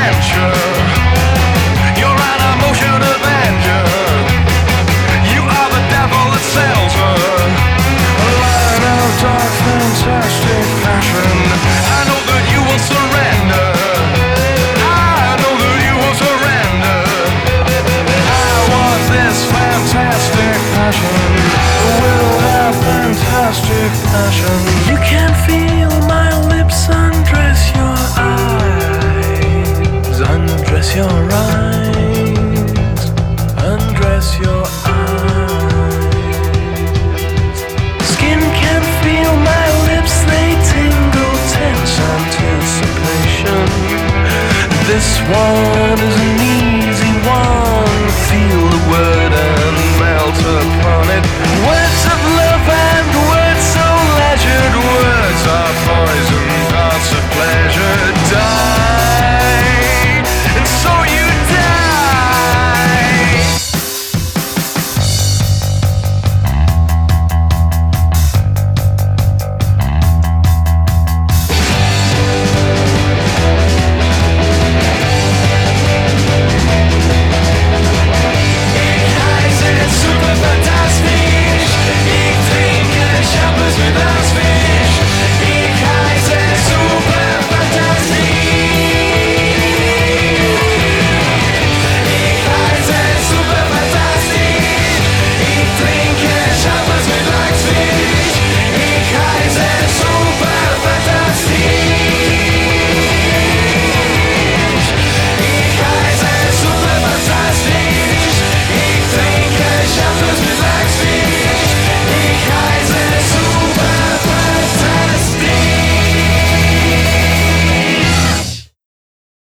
adventure. You're an emotion avenger. You are the devil that sells her. A light of dark, fantastic passion. I know that you will surrender. I know that you will surrender. I want this fantastic passion. Will have fantastic passion. You can feel my lips undress your eyes. Undress your eyes. Undress your eyes. Skin can feel my lips, they tingle, tense anticipation. This one is an easy one. Feel the word and melt upon it. Words of